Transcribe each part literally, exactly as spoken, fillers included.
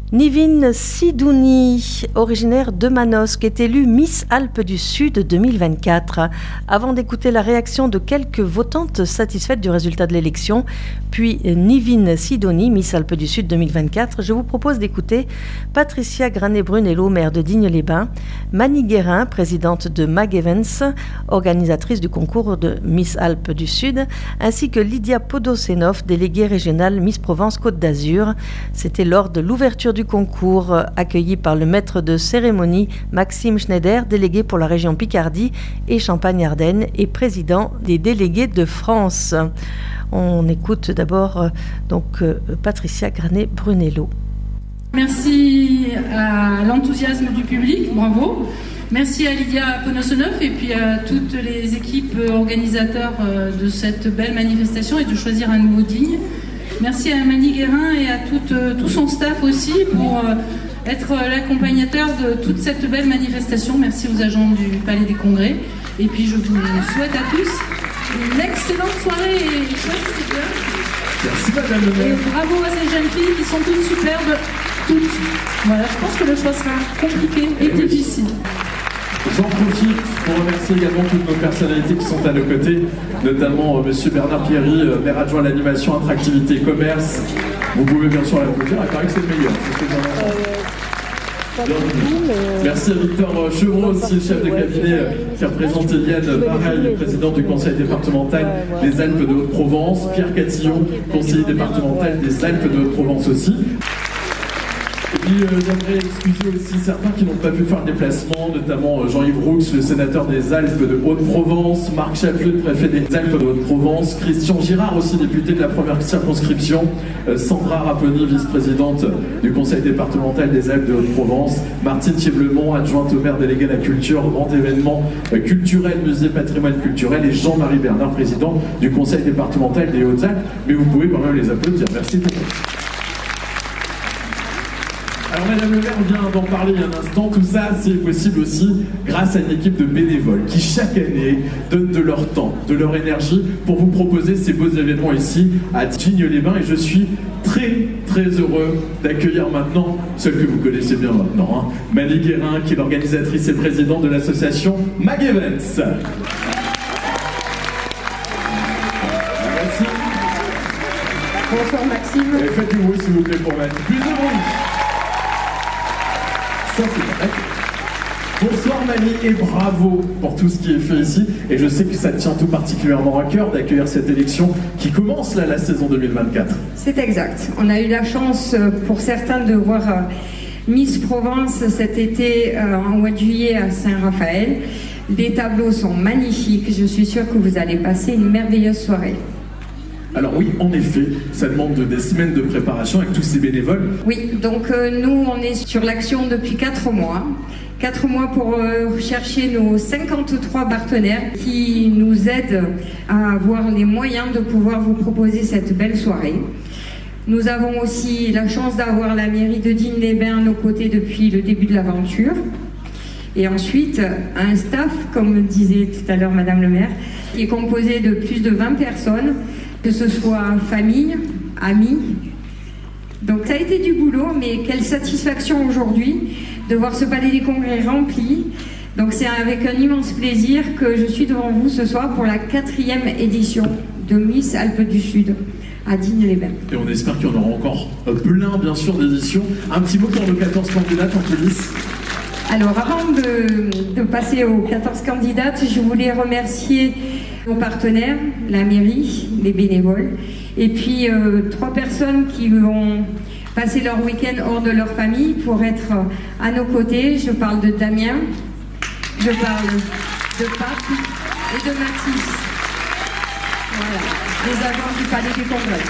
Nivine Sidouni, originaire de Manosque, est élue Miss Alpes du Sud deux mille vingt-quatre. Avant d'écouter la réaction de quelques votantes satisfaites du résultat de l'élection, puis Nivine Sidouni, Miss Alpes du Sud deux mille vingt-quatre, je vous propose d'écouter Patricia Granet-Brunello, maire de Digne-les-Bains, Mani Guérin, présidente de Mag Events, organisatrice du concours de Miss Alpes du Sud, ainsi que Lydia Podosenov, déléguée régionale Miss Provence Côte d'Azur. C'était lors de l'ouverture du concours, accueilli par le maître de cérémonie Maxime Schneider, délégué pour la région Picardie et Champagne-Ardenne et président des délégués de France. On écoute d'abord euh, donc euh, Patricia Granet-Brunello. Merci à l'enthousiasme du public, bravo. Merci à Lydia Podosenov et puis à toutes les équipes organisateurs de cette belle manifestation et de choisir un nouveau digne. Merci à Mani Guérin et à tout, euh, tout son staff aussi pour euh, être l'accompagnateur de toute cette belle manifestation. Merci aux agents du Palais des Congrès. Et puis je vous souhaite à tous une excellente soirée et c'est bien. Merci Madame le maire. Et bravo à ces jeunes filles qui sont toutes superbes, toutes. Voilà, je pense que le choix sera compliqué et, et difficile. J'en profite pour remercier également toutes nos personnalités qui sont à nos côtés, notamment euh, Monsieur Bernard Pierry, euh, maire adjoint à l'animation, attractivité et commerce. Vous pouvez bien sûr l'applaudir, il paraît que c'est le meilleur. C'est euh, Merci à Victor Chevreau, aussi chef de cabinet, euh, qui représente Eliane Pareil, président du conseil départemental des Alpes de Haute-Provence, Pierre Catillon, conseiller départemental des Alpes de Haute-Provence aussi. Et puis euh, j'aimerais excuser aussi certains qui n'ont pas pu faire le déplacement, notamment euh, Jean-Yves Roux, le sénateur des Alpes de Haute-Provence, Marc Chapuis, le préfet des Alpes de Haute-Provence, Christian Girard, aussi député de la première circonscription, euh, Sandra Raponi, vice-présidente du conseil départemental des Alpes de Haute-Provence, Martine Thieblemont, adjointe au maire délégué à la culture, grand événement euh, culturel, musée patrimoine culturel, et Jean-Marie Bernard, président du conseil départemental des Hautes-Alpes. Mais vous pouvez quand même les applaudir. Merci beaucoup. Alors Madame le maire vient d'en parler il y a un instant, tout ça c'est possible aussi grâce à une équipe de bénévoles qui chaque année donnent de leur temps, de leur énergie pour vous proposer ces beaux événements ici à Digne-les-Bains, et je suis très très heureux d'accueillir maintenant celle que vous connaissez bien maintenant, hein, Mani Guérin, qui est l'organisatrice et présidente de l'association Mag Events. Merci. Bonsoir Maxime. Et faites du bruit s'il vous plaît pour Mani. Plus de bruit. Ça, c'est vrai. Bonsoir Mani et bravo pour tout ce qui est fait ici. Et je sais que ça te tient tout particulièrement à cœur d'accueillir cette élection qui commence là la saison deux mille vingt-quatre. C'est exact. On a eu la chance pour certains de voir Miss Provence cet été en mois de juillet à Saint-Raphaël. Les tableaux sont magnifiques. Je suis sûre que vous allez passer une merveilleuse soirée. Alors oui, en effet, ça demande des semaines de préparation avec tous ces bénévoles. Oui, donc euh, nous, on est sur l'action depuis quatre mois. quatre mois pour euh, chercher nos cinquante-trois partenaires qui nous aident à avoir les moyens de pouvoir vous proposer cette belle soirée. Nous avons aussi la chance d'avoir la mairie de Digne-les-Bains à nos côtés depuis le début de l'aventure. Et ensuite, un staff, comme disait tout à l'heure Madame le maire, qui est composé de plus de vingt personnes, que ce soit famille, amis. Donc ça a été du boulot, mais quelle satisfaction aujourd'hui de voir ce palais des congrès rempli. Donc c'est avec un immense plaisir que je suis devant vous ce soir pour la quatrième édition de Miss Alpes du Sud à Digne-les-Bains. Et on espère qu'il y en aura encore plein, bien sûr, d'éditions. Un petit mot pour nos quatorze candidates en coulisses. Alors avant de, de passer aux quatorze candidates, je voulais remercier nos partenaires, la mairie, les bénévoles, et puis euh, trois personnes qui vont passer leur week-end hors de leur famille pour être à nos côtés. Je parle de Damien, je parle de Pape et de Mathis. Voilà, les agents du Palais des Congrès.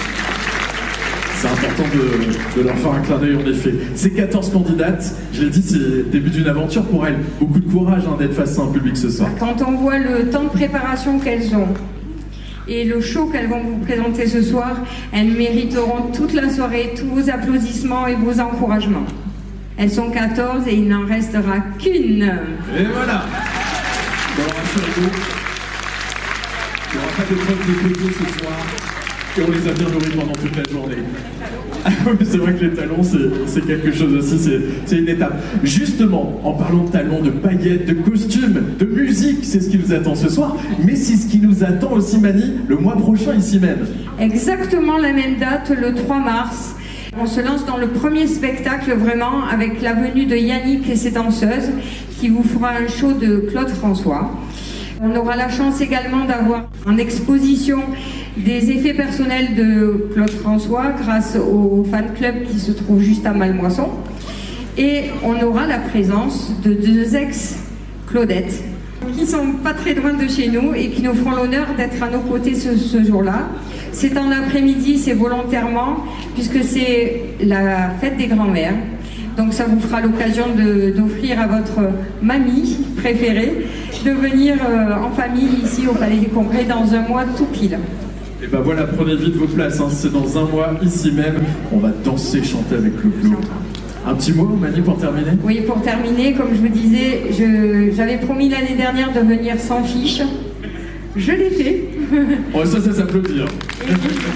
C'est important de, de leur faire un clin d'œil en effet. Ces quatorze candidates, je l'ai dit, c'est le début d'une aventure pour elles. Beaucoup de courage hein, d'être face à un public ce soir. Quand on voit le temps de préparation qu'elles ont et le show qu'elles vont vous présenter ce soir, elles mériteront toute la soirée, tous vos applaudissements et vos encouragements. Elles sont quatorze et il n'en restera qu'une. Et voilà. Bon, rassurez-vous, il n'y aura pas de preuve de photo ce soir. Et on les a bien nourris pendant toute la journée. C'est vrai que les talons, c'est quelque chose aussi, c'est une étape. Justement, en parlant de talons, de paillettes, de costumes, de musique, c'est ce qui nous attend ce soir, mais c'est ce qui nous attend aussi, Mani, le mois prochain, ici même. Exactement la même date, le trois mars. On se lance dans le premier spectacle, vraiment, avec la venue de Yannick et ses danseuses, qui vous fera un show de Claude François. On aura la chance également d'avoir en exposition des effets personnels de Claude François grâce au fan club qui se trouve juste à Malmoisson. Et on aura la présence de deux ex-Claudettes qui sont pas très loin de chez nous et qui nous feront l'honneur d'être à nos côtés ce, ce jour-là. C'est en après-midi, c'est volontairement, puisque c'est la fête des grands-mères. Donc ça vous fera l'occasion d'offrir à votre mamie préférée de venir euh, en famille ici au Palais des Congrès dans un mois tout pile. Et ben voilà, prenez vite vos places, hein. C'est dans un mois ici même. On va danser, chanter avec le Clou. Un petit mot, Mani, pour terminer? Oui, pour terminer, comme je vous disais, j'avais promis l'année dernière de venir sans fiche. Je l'ai fait. Oh, ça, ça s'applaudit. Hein. Et, et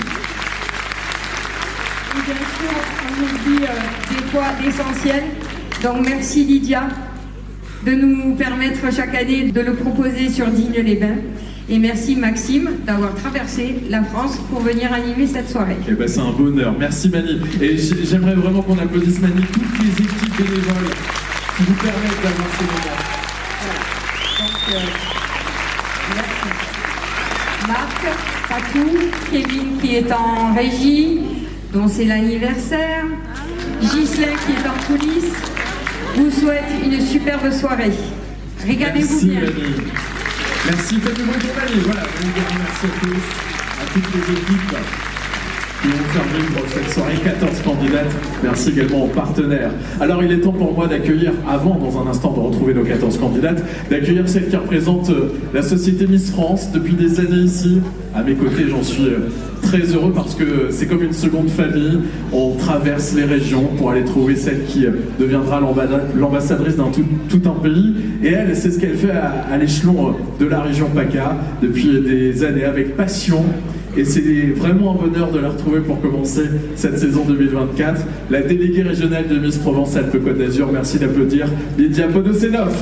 bien sûr, on oublie euh, des fois l'essentiel. Donc merci Lydia de nous permettre chaque année de le proposer sur Digne-les-Bains. Et merci Maxime d'avoir traversé la France pour venir animer cette soirée. Eh ben, c'est un bonheur. Merci Mani. Et j'aimerais vraiment qu'on applaudisse Mani, toutes les équipes bénévoles qui vous permettent d'avoir ces moments. Voilà. Donc, euh, merci. Marc, Fatou, Kevin qui est en régie, dont c'est l'anniversaire, Ghislain qui est en coulisses, vous souhaite une superbe soirée. Régalez-vous bien. Mani. Merci, faites du bruit pour Mani. Voilà, je vous remercie à tous, à toutes les équipes qui ont fait vivre cette soirée, quatorze candidates. Merci également aux partenaires. Alors il est temps pour moi d'accueillir, avant dans un instant de retrouver nos quatorze candidates, d'accueillir celle qui représente la société Miss France depuis des années ici. À mes côtés, j'en suis très heureux parce que c'est comme une seconde famille. On traverse les régions pour aller trouver celle qui deviendra l'ambassadrice d'un tout, tout un pays. Et elle, c'est ce qu'elle fait à, à l'échelon de la région PACA depuis des années avec passion. Et c'est vraiment un bonheur de la retrouver pour commencer cette saison deux mille vingt-quatre. La déléguée régionale de Miss Provence-Alpes-Côte d'Azur, merci d'applaudir Lydia Ponosenov.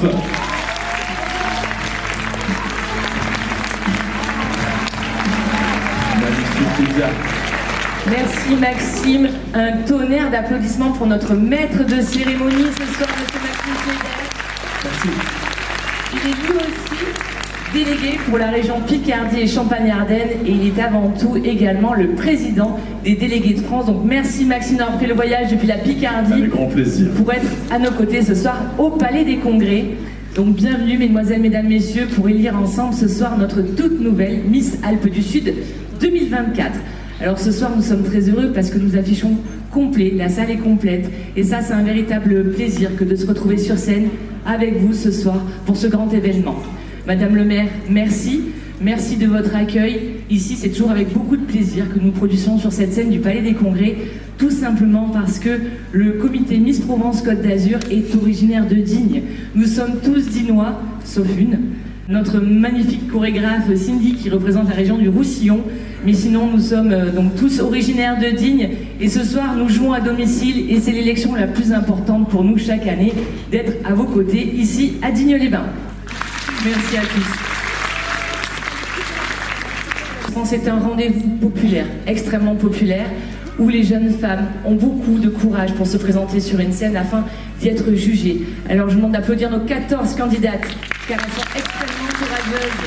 Magnifique Lydia. Merci Maxime. Un tonnerre d'applaudissements pour notre maître de cérémonie ce soir, M. Maxime Feder. Merci. Il est lui aussi délégué pour la région Picardie et Champagne-Ardenne et il est avant tout également le président des délégués de France. Donc merci Maxime d'avoir fait le voyage depuis la Picardie. Avec grand plaisir. Pour être à nos côtés ce soir au Palais des Congrès. Donc bienvenue mesdemoiselles, mesdames, messieurs pour élire ensemble ce soir notre toute nouvelle Miss Alpes du Sud deux mille vingt-quatre. Alors ce soir nous sommes très heureux parce que nous affichons complet, la salle est complète et ça c'est un véritable plaisir que de se retrouver sur scène avec vous ce soir pour ce grand événement. Madame le maire, merci. Merci de votre accueil. Ici, c'est toujours avec beaucoup de plaisir que nous produisons sur cette scène du Palais des Congrès, tout simplement parce que le comité Miss Provence-Côte d'Azur est originaire de Digne. Nous sommes tous dinois, sauf une. Notre magnifique chorégraphe Cindy qui représente la région du Roussillon. Mais sinon, nous sommes euh, donc tous originaires de Digne. Et ce soir, nous jouons à domicile et c'est l'élection la plus importante pour nous chaque année d'être à vos côtés ici à Digne-les-Bains. Merci à tous. C'est un rendez-vous populaire, extrêmement populaire, où les jeunes femmes ont beaucoup de courage pour se présenter sur une scène afin d'y être jugées. Alors je vous demande d'applaudir nos quatorze candidates, car elles sont extrêmement courageuses.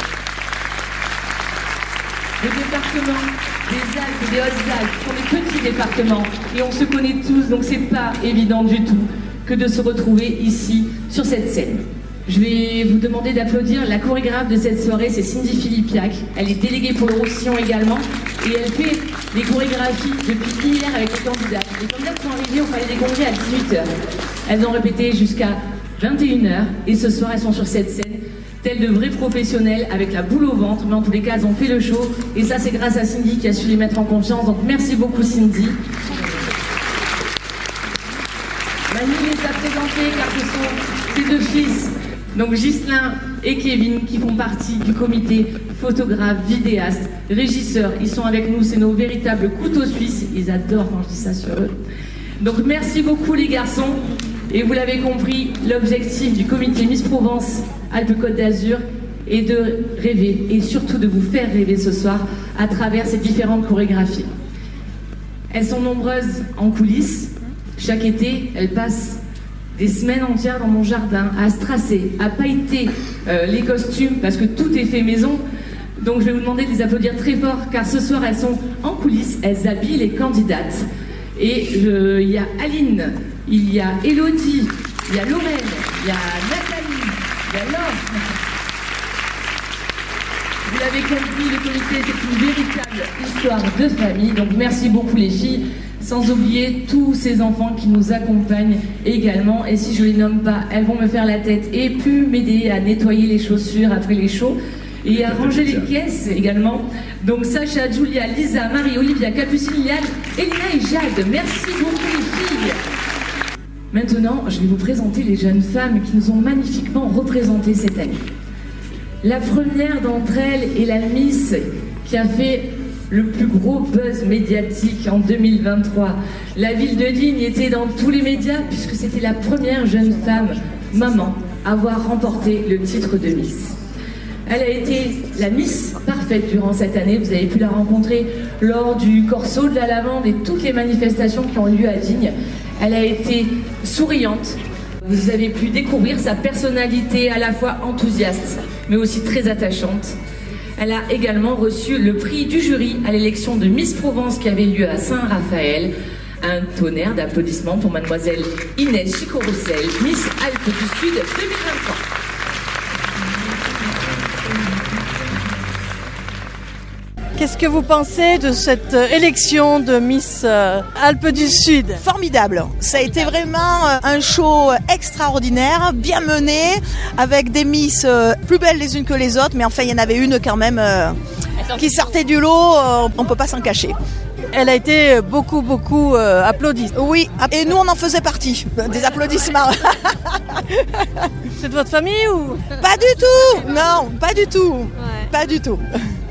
Le département des Alpes et des Hautes-Alpes sont des petits départements, et on se connaît tous, donc c'est pas évident du tout que de se retrouver ici, sur cette scène. Je vais vous demander d'applaudir la chorégraphe de cette soirée, c'est Cindy Philippiac. Elle est déléguée pour le Roussillon également et elle fait les chorégraphies depuis hier avec les candidats. Les candidats sont arrivés au Palais des Congrès à dix-huit heures. Elles ont répété jusqu'à vingt et une heures et ce soir elles sont sur cette scène telles de vrais professionnels avec la boule au ventre, mais en tous les cas elles ont fait le show et ça c'est grâce à Cindy qui a su les mettre en confiance. Donc merci beaucoup Cindy. Manu les a présentés car ce sont ses deux fils Donc Ghislain et Kevin qui font partie du comité, photographes, vidéastes, régisseurs, ils sont avec nous, c'est nos véritables couteaux suisses, ils adorent quand je dis ça sur eux. Donc merci beaucoup les garçons, et vous l'avez compris, l'objectif du comité Miss Provence Alpes-Côte d'Azur est de rêver, et surtout de vous faire rêver ce soir à travers ces différentes chorégraphies. Elles sont nombreuses en coulisses, chaque été elles passent des semaines entières dans mon jardin, à stracer, à pailleter euh, les costumes, parce que tout est fait maison. Donc je vais vous demander de les applaudir très fort, car ce soir elles sont en coulisses, elles habillent les candidates. Et il y a Aline, il y a Elodie, il y a Lorraine, il y a Nathalie, il y a Laure. Vous l'avez compris, le comité c'est une véritable histoire de famille, donc merci beaucoup les filles. Sans oublier tous ces enfants qui nous accompagnent également. Et si je les nomme pas, elles vont me faire la tête et puis m'aider à nettoyer les chaussures après les shows et à ranger les caisses également. Donc Sacha, Julia, Lisa, Marie, Olivia, Capucine, Liane, Elina et Jade. Merci beaucoup les filles. Maintenant, je vais vous présenter les jeunes femmes qui nous ont magnifiquement représentés cette année. La première d'entre elles est la Miss qui a fait le plus gros buzz médiatique en deux mille vingt-trois. La ville de Digne était dans tous les médias puisque c'était la première jeune femme, maman, à avoir remporté le titre de Miss. Elle a été la Miss parfaite durant cette année. Vous avez pu la rencontrer lors du Corso de la Lavande et toutes les manifestations qui ont lieu à Digne. Elle a été souriante. Vous avez pu découvrir sa personnalité à la fois enthousiaste mais aussi très attachante. Elle a également reçu le prix du jury à l'élection de Miss Provence qui avait lieu à Saint-Raphaël. Un tonnerre d'applaudissements pour mademoiselle Inès Chico-Roussel, Miss Alpes du Sud deux mille vingt-trois. Qu'est-ce que vous pensez de cette élection de Miss Alpes du Sud ? Formidable. Ça a été vraiment un show extraordinaire, bien mené, avec des Miss plus belles les unes que les autres, mais enfin il y en avait une quand même qui sortait du lot, on peut pas s'en cacher. Elle a été beaucoup, beaucoup euh, applaudie. Oui, et nous on en faisait partie, des applaudissements. C'est de votre famille ou ? Pas du tout, non, pas du tout, ouais. Pas du tout.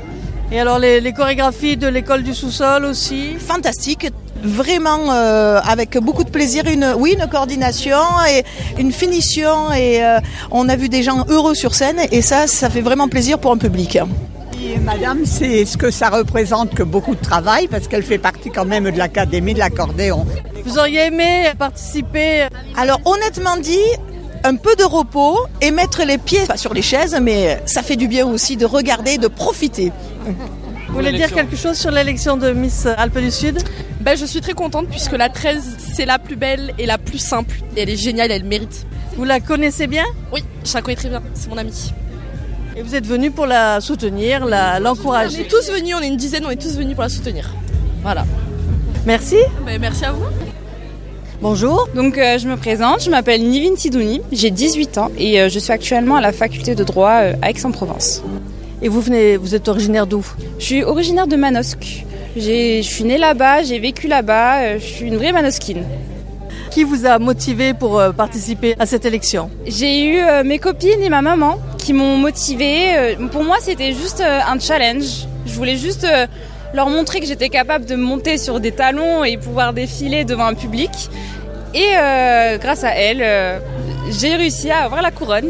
Et alors les, les chorégraphies de l'école du sous-sol aussi ? Fantastique, vraiment euh, avec beaucoup de plaisir, une, oui, une coordination et une finition et euh, on a vu des gens heureux sur scène et ça, ça fait vraiment plaisir pour un public. Et madame, c'est ce que ça représente que beaucoup de travail parce qu'elle fait partie quand même de l'académie de l'accordéon. Vous auriez aimé participer ? Alors honnêtement dit, un peu de repos et mettre les pieds, pas sur les chaises, mais ça fait du bien aussi de regarder, de profiter. Vous voulez dire quelque chose sur l'élection de Miss Alpes du Sud ? Ben, je suis très contente puisque la treize, c'est la plus belle et la plus simple. Et elle est géniale, elle mérite. Vous la connaissez bien ? Oui, je la connais très bien, c'est mon amie. Et vous êtes venus pour la soutenir, la, l'encourager ? On est tous venus, on est une dizaine, on est tous venus pour la soutenir. Voilà. Merci. Ben, merci à vous. Bonjour. Donc euh, je me présente, je m'appelle Nivine Sidouni, j'ai dix-huit ans et euh, je suis actuellement à la faculté de droit euh, à Aix-en-Provence. Et vous venez, vous êtes originaire d'où ? Je suis originaire de Manosque. J'ai, je suis née là-bas, j'ai vécu là-bas, euh, je suis une vraie manosquine. Qui vous a motivé pour euh, participer à cette élection ? J'ai eu euh, mes copines et ma maman qui m'ont motivée. Euh, pour moi c'était juste euh, un challenge. Je voulais juste euh, leur montrer que j'étais capable de monter sur des talons et pouvoir défiler devant un public. Et euh, grâce à elle, euh, j'ai réussi à avoir la couronne.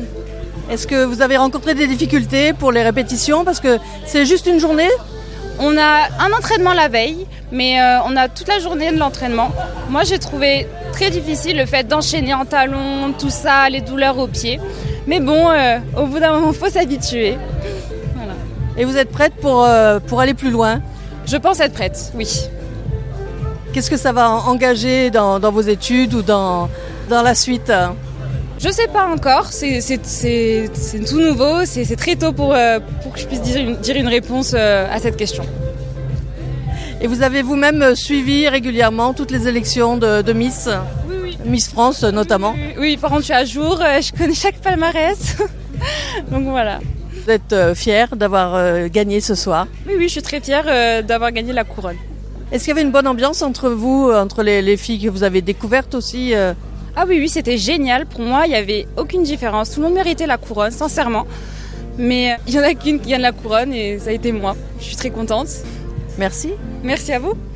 Est-ce que vous avez rencontré des difficultés pour les répétitions ? Parce que c'est juste une journée ? On a un entraînement la veille, mais euh, on a toute la journée de l'entraînement. Moi, j'ai trouvé très difficile le fait d'enchaîner en talons, tout ça, les douleurs aux pieds. Mais bon, euh, au bout d'un moment, il faut s'habituer. Voilà. Et vous êtes prête pour, euh, pour aller plus loin ? Je pense être prête, oui. Qu'est-ce que ça va engager dans, dans vos études ou dans, dans la suite ? Je sais pas encore, c'est, c'est, c'est, c'est tout nouveau, c'est, c'est très tôt pour, euh, pour que je puisse dire une, dire une réponse euh, à cette question. Et vous avez vous-même suivi régulièrement toutes les élections de, de Miss ? Oui, oui. Miss France notamment ? Oui, oui, oui, par contre je suis à jour, euh, je connais chaque palmarès, donc voilà. Vous êtes euh, fière d'avoir euh, gagné ce soir ? Oui, oui, je suis très fière euh, d'avoir gagné la couronne. Est-ce qu'il y avait une bonne ambiance entre vous, entre les, les filles que vous avez découvertes aussi euh, Ah oui, oui, c'était génial. Pour moi, il n'y avait aucune différence. Tout le monde méritait la couronne, sincèrement. Mais il y en a qu'une qui gagne la couronne et ça a été moi. Je suis très contente. Merci. Merci à vous.